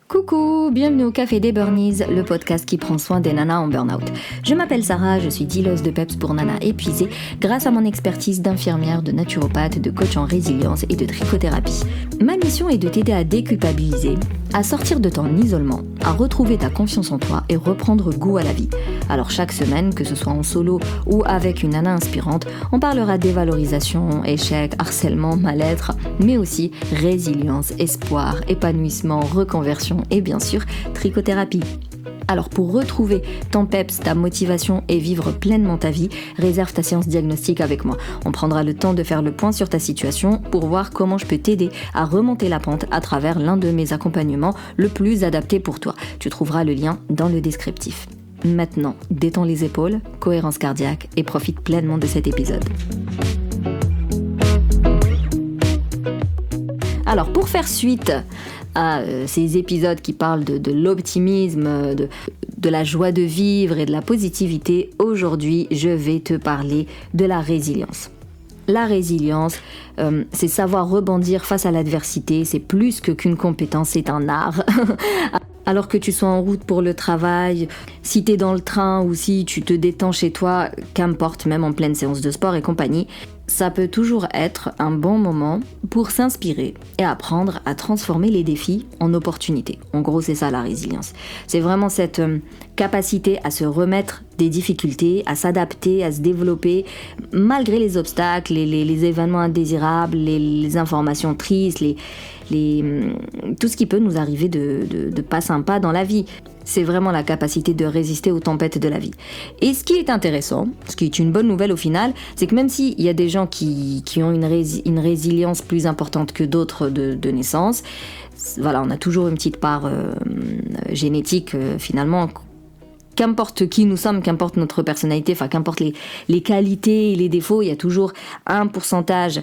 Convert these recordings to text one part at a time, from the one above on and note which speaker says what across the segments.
Speaker 1: Coucou, bienvenue au Café des Burnies, le podcast qui prend soin des nanas en burn-out. Je m'appelle Sarah, je suis dealeuse de peps pour nanas épuisées grâce à mon expertise d'infirmière, de naturopathe, de coach en résilience et de trichothérapie. Ma mission est de t'aider à déculpabiliser, à sortir de ton isolement, à retrouver ta confiance en toi et reprendre goût à la vie. Alors chaque semaine, que ce soit en solo ou avec une nana inspirante, on parlera dévalorisation, échec, harcèlement, mal-être, mais aussi résilience, espoir, épanouissement, reconversion et bien sûr trichothérapie. Alors pour retrouver ton peps, ta motivation et vivre pleinement ta vie, réserve ta séance diagnostic avec moi. On prendra le temps de faire le point sur ta situation pour voir comment je peux t'aider à remonter la pente à travers l'un de mes accompagnements le plus adapté pour toi. Tu trouveras le lien dans le descriptif. Maintenant, détends les épaules, cohérence cardiaque et profite pleinement de cet épisode. Alors pour faire suite à ces épisodes qui parlent de l'optimisme, de la joie de vivre et de la positivité, aujourd'hui je vais te parler de la résilience. La résilience, c'est savoir rebondir face à l'adversité, c'est plus qu'une compétence, c'est un art. Alors que tu sois en route pour le travail, si t'es dans le train ou si tu te détends chez toi, qu'importe, même en pleine séance de sport et compagnie, ça peut toujours être un bon moment pour s'inspirer et apprendre à transformer les défis en opportunités. En gros, c'est ça la résilience. C'est vraiment cette capacité à se remettre des difficultés, à s'adapter, à se développer, malgré les obstacles, les événements indésirables, les informations tristes, tout ce qui peut nous arriver de pas sympa dans la vie. C'est vraiment la capacité de résister aux tempêtes de la vie. Et ce qui est intéressant, ce qui est une bonne nouvelle au final, c'est que même s'il y a des gens qui ont une résilience plus importante que d'autres de naissance, voilà, on a toujours une petite part génétique finalement. Qu'importe qui nous sommes, qu'importe notre personnalité, enfin qu'importe les qualités et les défauts, il y a toujours un pourcentage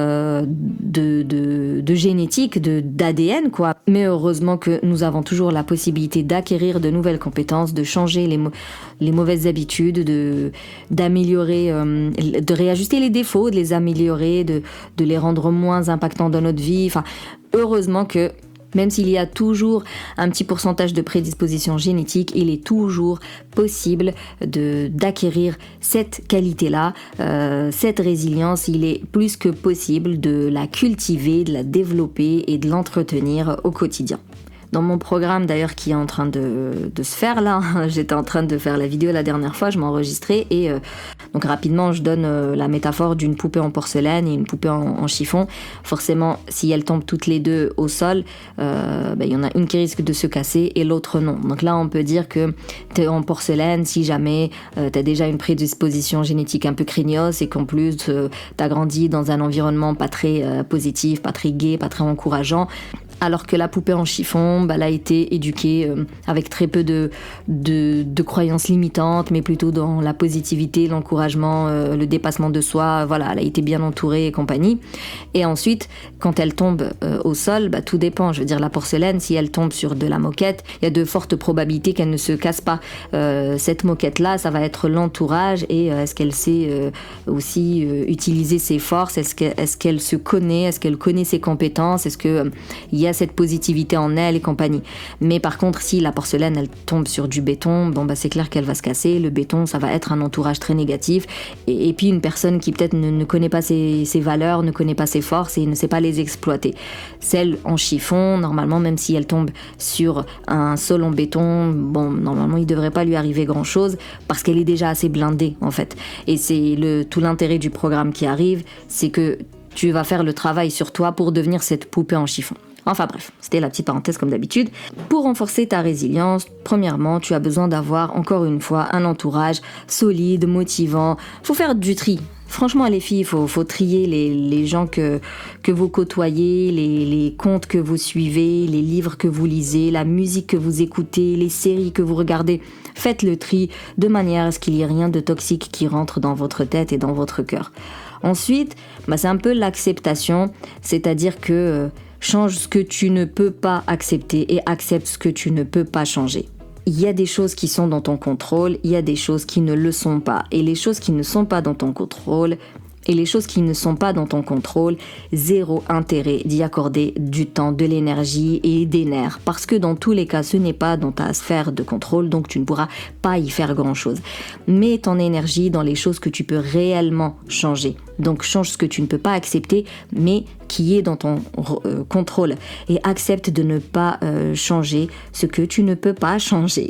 Speaker 1: de génétique, d'ADN quoi. Mais heureusement que nous avons toujours la possibilité d'acquérir de nouvelles compétences, de changer les mauvaises habitudes, d'améliorer, de réajuster les défauts, de les améliorer, de les rendre moins impactants dans notre vie. Enfin, heureusement que même s'il y a toujours un petit pourcentage de prédisposition génétique, il est toujours possible d'acquérir cette qualité-là, cette résilience. Il est plus que possible de la cultiver, de la développer et de l'entretenir au quotidien. Dans mon programme d'ailleurs qui est en train de se faire là, j'étais en train de faire la vidéo la dernière fois, je m'enregistrais et donc rapidement je donne la métaphore d'une poupée en porcelaine et une poupée en chiffon. Forcément, si elles tombent toutes les deux au sol, il y en a une qui risque de se casser et l'autre non. Donc là on peut dire que t'es en porcelaine si jamais t'as déjà une prédisposition génétique un peu craignos et qu'en plus t'as grandi dans un environnement pas très positif, pas très gai, pas très encourageant. Alors que la poupée en chiffon, elle a été éduquée avec très peu de croyances limitantes, mais plutôt dans la positivité, l'encouragement, le dépassement de soi. Voilà, elle a été bien entourée et compagnie. Et ensuite, quand elle tombe au sol, tout dépend. Je veux dire, la porcelaine, si elle tombe sur de la moquette, il y a de fortes probabilités qu'elle ne se casse pas. Cette moquette-là, ça va être l'entourage et est-ce qu'elle sait aussi utiliser ses forces, est-ce qu'elle se connaît, est-ce qu'elle connaît ses compétences, est-ce que il y a cette positivité en elle et compagnie. Mais par contre, si la porcelaine, elle tombe sur du béton, c'est clair qu'elle va se casser. Le béton, ça va être un entourage très négatif. Et puis une personne qui peut-être ne connaît pas ses valeurs, ne connaît pas ses forces et ne sait pas les exploiter. Celle en chiffon, normalement, même si elle tombe sur un sol en béton, normalement, il devrait pas lui arriver grand-chose parce qu'elle est déjà assez blindée, en fait. Et c'est tout l'intérêt du programme qui arrive, c'est que tu vas faire le travail sur toi pour devenir cette poupée en chiffon. Enfin bref, c'était la petite parenthèse comme d'habitude. Pour renforcer ta résilience, premièrement, tu as besoin d'avoir, encore une fois, un entourage solide, motivant. Faut faire du tri. Franchement, les filles, faut trier les gens que vous côtoyez, les comptes que vous suivez, les livres que vous lisez, la musique que vous écoutez, les séries que vous regardez. Faites le tri de manière à ce qu'il n'y ait rien de toxique qui rentre dans votre tête et dans votre cœur. Ensuite, c'est un peu l'acceptation, c'est-à-dire que change ce que tu ne peux pas accepter et accepte ce que tu ne peux pas changer. Il y a des choses qui sont dans ton contrôle, il y a des choses qui ne le sont pas. Et les choses qui ne sont pas dans ton contrôle, Et les choses qui ne sont pas dans ton contrôle, zéro intérêt d'y accorder du temps, de l'énergie et des nerfs. Parce que dans tous les cas, ce n'est pas dans ta sphère de contrôle, donc tu ne pourras pas y faire grand-chose. Mets ton énergie dans les choses que tu peux réellement changer. Donc change ce que tu ne peux pas accepter, mais qui est dans ton contrôle. Et accepte de ne pas changer ce que tu ne peux pas changer.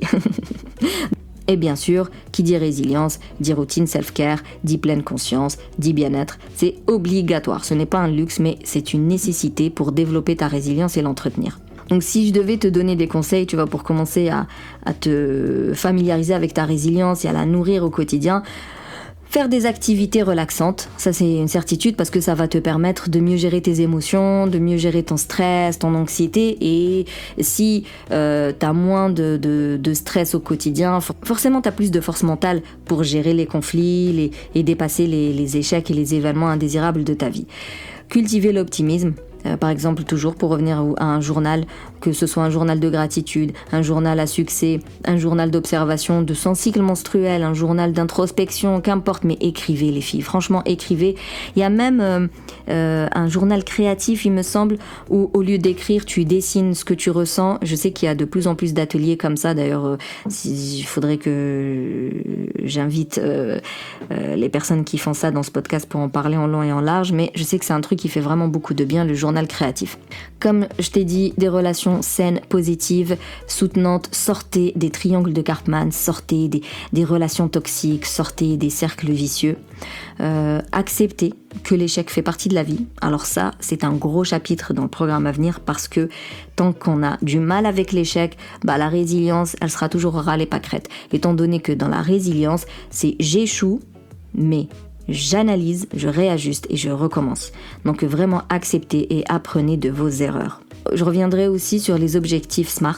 Speaker 1: Et bien sûr, qui dit résilience, dit routine self-care, dit pleine conscience, dit bien-être. C'est obligatoire, ce n'est pas un luxe, mais c'est une nécessité pour développer ta résilience et l'entretenir. Donc si je devais te donner des conseils, tu vois, pour commencer à te familiariser avec ta résilience et à la nourrir au quotidien, faire des activités relaxantes, ça c'est une certitude parce que ça va te permettre de mieux gérer tes émotions, de mieux gérer ton stress, ton anxiété. Et si t'as moins de stress au quotidien, forcément t'as plus de force mentale pour gérer les conflits et dépasser les échecs et les événements indésirables de ta vie. Cultiver l'optimisme. Par exemple, toujours pour revenir à un journal, que ce soit un journal de gratitude, un journal à succès, un journal d'observation de son cycle menstruel, un journal d'introspection, qu'importe, mais écrivez les filles, franchement écrivez. Il y a même un journal créatif, il me semble, où au lieu d'écrire, tu dessines ce que tu ressens. Je sais qu'il y a de plus en plus d'ateliers comme ça, d'ailleurs, il faudrait que j'invite les personnes qui font ça dans ce podcast pour en parler en long et en large, mais je sais que c'est un truc qui fait vraiment beaucoup de bien, le journal créatif. Comme je t'ai dit, des relations saines, positives, soutenantes, sortez des triangles de Karpman, sortez des relations toxiques, sortez des cercles vicieux. Acceptez que l'échec fait partie de la vie. Alors ça, c'est un gros chapitre dans le programme à venir parce que tant qu'on a du mal avec l'échec, la résilience, elle sera toujours râle et pâquerette. Étant donné que dans la résilience, c'est j'échoue, mais j'analyse, je réajuste et je recommence. Donc vraiment acceptez et apprenez de vos erreurs. Je reviendrai aussi sur les objectifs SMART.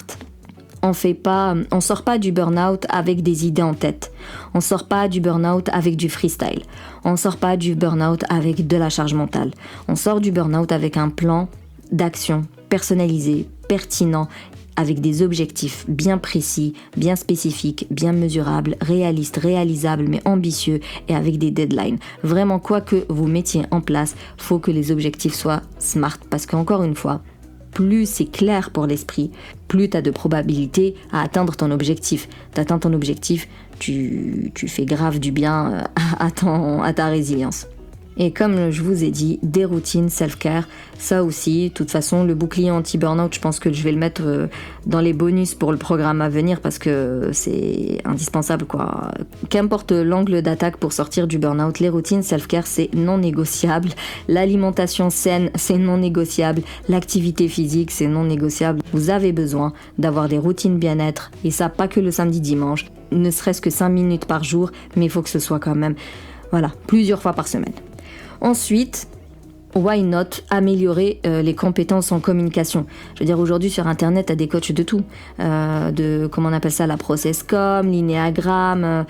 Speaker 1: On sort pas du burn-out avec des idées en tête. On sort pas du burn-out avec du freestyle. On sort pas du burn-out avec de la charge mentale. On sort du burn-out avec un plan d'action personnalisé, pertinent, avec des objectifs bien précis, bien spécifiques, bien mesurables, réalistes, réalisables, mais ambitieux et avec des deadlines. Vraiment, quoi que vous mettiez en place, faut que les objectifs soient SMART parce qu'encore une fois, plus c'est clair pour l'esprit, plus tu as de probabilité à atteindre ton objectif. T'atteins ton objectif, tu fais grave du bien à ta résilience. Et comme je vous ai dit, des routines self-care, ça aussi, de toute façon, le bouclier anti-burnout, je pense que je vais le mettre dans les bonus pour le programme à venir parce que c'est indispensable, quoi. Qu'importe l'angle d'attaque pour sortir du burnout, les routines self-care, c'est non négociable. L'alimentation saine, c'est non négociable. L'activité physique, c'est non négociable. Vous avez besoin d'avoir des routines bien-être, et ça, pas que le samedi-dimanche, ne serait-ce que 5 minutes par jour, mais il faut que ce soit quand même, plusieurs fois par semaine. Ensuite, why not améliorer les compétences en communication. Je veux dire, aujourd'hui sur Internet, t'as des coachs de tout. Comment on appelle ça, la process-com, l'inéagramme,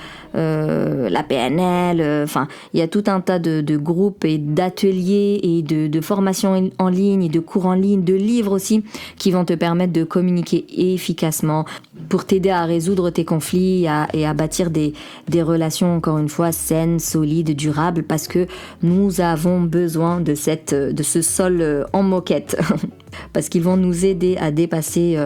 Speaker 1: la PNL. Il y a tout un tas de groupes et d'ateliers et de formations en ligne et de cours en ligne, de livres aussi, qui vont te permettre de communiquer efficacement pour t'aider à résoudre tes conflits et à bâtir des relations, encore une fois, saines, solides, durables, parce que nous avons besoin de ce sol en moquette parce qu'ils vont nous aider à dépasser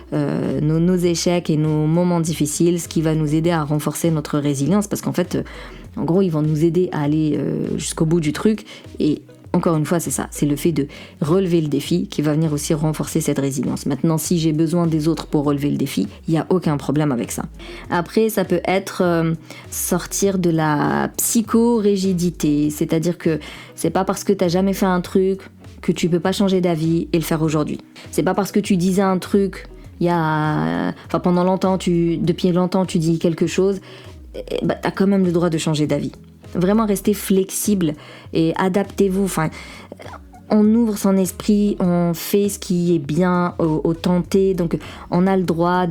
Speaker 1: nos échecs et nos moments difficiles, ce qui va nous aider à renforcer notre résilience parce qu'en fait, en gros, ils vont nous aider à aller jusqu'au bout du truc et encore une fois, c'est ça, c'est le fait de relever le défi qui va venir aussi renforcer cette résilience. Maintenant, si j'ai besoin des autres pour relever le défi, il n'y a aucun problème avec ça. Après, ça peut être sortir de la psychorigidité, c'est-à-dire que c'est pas parce que t'as jamais fait un truc que tu peux pas changer d'avis et le faire aujourd'hui. C'est pas parce que tu disais un truc pendant longtemps, depuis longtemps tu dis quelque chose, t'as quand même le droit de changer d'avis. Vraiment restez flexible et adaptez-vous. On ouvre son esprit, on fait ce qui est bien au tenté. Donc on a le droit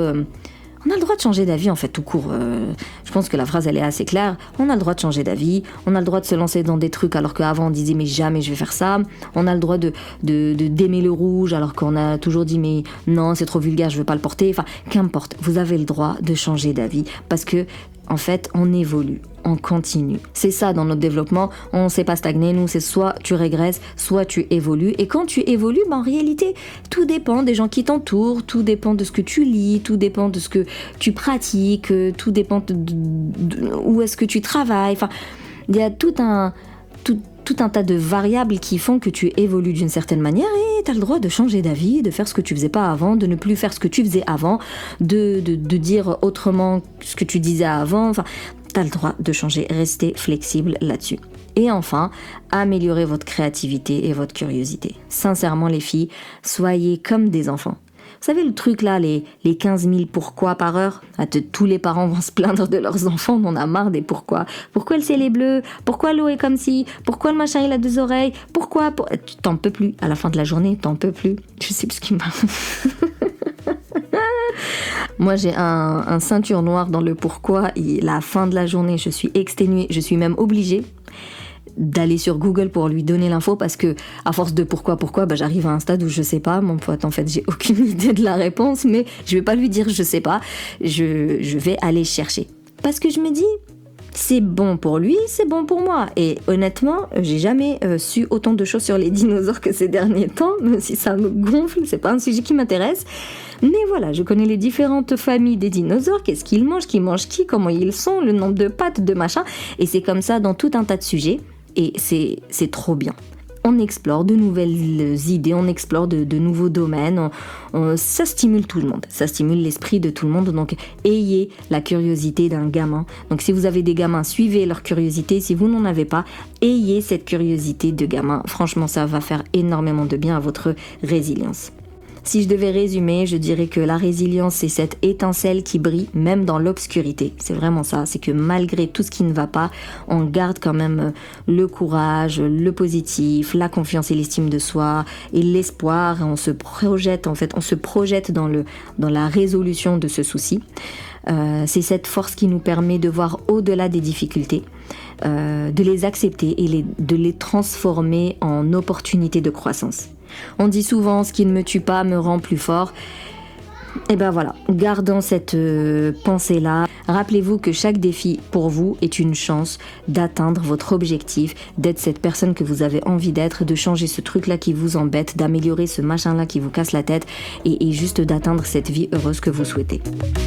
Speaker 1: on a le droit de changer d'avis en fait tout court. Je pense que la phrase elle est assez claire. On a le droit de changer d'avis. On a le droit de se lancer dans des trucs alors qu'avant on disait mais jamais je vais faire ça. On a le droit d'aimer le rouge alors qu'on a toujours dit mais non c'est trop vulgaire je veux pas le porter. Qu'importe. Vous avez le droit de changer d'avis parce que En fait, on évolue, on continue. C'est ça dans notre développement, on ne sait pas stagner, nous c'est soit tu régresses, soit tu évolues. Et quand tu évolues, en réalité, tout dépend des gens qui t'entourent, tout dépend de ce que tu lis, tout dépend de ce que tu pratiques, tout dépend de où est-ce que tu travailles. Enfin, il y a tout un tas de variables qui font que tu évolues d'une certaine manière et tu as le droit de changer d'avis, de faire ce que tu faisais pas avant, de ne plus faire ce que tu faisais avant, de dire autrement ce que tu disais avant. Enfin, tu as le droit de changer, restez flexible là-dessus. Et enfin, améliorer votre créativité et votre curiosité. Sincèrement les filles, soyez comme des enfants. Vous savez le truc là, les 15 000 pourquoi par heure? Tous les parents vont se plaindre de leurs enfants, on en a marre des pourquoi. Pourquoi le ciel est bleu? Pourquoi l'eau est comme ci? Pourquoi le machin il a 2 oreilles? Pourquoi? Tu t'en peux plus. À la fin de la journée, t'en peux plus. Je sais plus ce qui m'a... Moi j'ai un ceinture noire dans le pourquoi et la fin de la journée je suis exténuée, je suis même obligée d'aller sur Google pour lui donner l'info parce que à force de pourquoi j'arrive à un stade où je sais pas, mon pote, en fait j'ai aucune idée de la réponse, mais je vais pas lui dire je sais pas, je vais aller chercher parce que je me dis c'est bon pour lui, c'est bon pour moi. Et honnêtement, j'ai jamais su autant de choses sur les dinosaures que ces derniers temps, même si ça me gonfle, c'est pas un sujet qui m'intéresse. Mais voilà, je connais les différentes familles des dinosaures, qu'est-ce qu'ils mangent, qui mange qui, comment ils sont, le nombre de pattes, de machin. Et c'est comme ça dans tout un tas de sujets. Et c'est trop bien. On explore de nouvelles idées, on explore de nouveaux domaines, ça stimule tout le monde, ça stimule l'esprit de tout le monde, donc ayez la curiosité d'un gamin. Donc si vous avez des gamins, suivez leur curiosité, si vous n'en avez pas, ayez cette curiosité de gamin, franchement ça va faire énormément de bien à votre résilience. Si je devais résumer, je dirais que la résilience, c'est cette étincelle qui brille même dans l'obscurité. C'est vraiment ça, c'est que malgré tout ce qui ne va pas, on garde quand même le courage, le positif, la confiance et l'estime de soi et l'espoir. On se projette dans la résolution de ce souci. C'est cette force qui nous permet de voir au-delà des difficultés, de les accepter et de les transformer en opportunités de croissance. On dit souvent « ce qui ne me tue pas me rend plus fort ». Et ben voilà, gardons cette pensée-là. Rappelez-vous que chaque défi pour vous est une chance d'atteindre votre objectif, d'être cette personne que vous avez envie d'être, de changer ce truc-là qui vous embête, d'améliorer ce machin-là qui vous casse la tête et juste d'atteindre cette vie heureuse que vous souhaitez.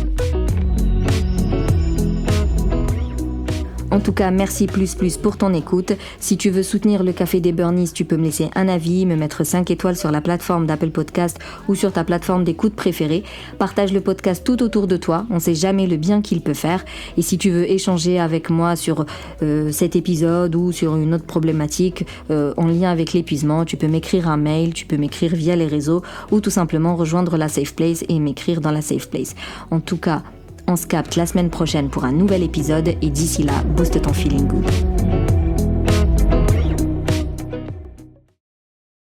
Speaker 1: En tout cas, merci plus pour ton écoute. Si tu veux soutenir le Café des Burnies, tu peux me laisser un avis, me mettre 5 étoiles sur la plateforme d'Apple Podcast ou sur ta plateforme d'écoute préférée. Partage le podcast tout autour de toi, on ne sait jamais le bien qu'il peut faire. Et si tu veux échanger avec moi sur cet épisode ou sur une autre problématique en lien avec l'épuisement, tu peux m'écrire un mail, tu peux m'écrire via les réseaux ou tout simplement rejoindre la Safe Place et m'écrire dans la Safe Place. En tout cas, on se capte la semaine prochaine pour un nouvel épisode et d'ici là, booste ton feeling good.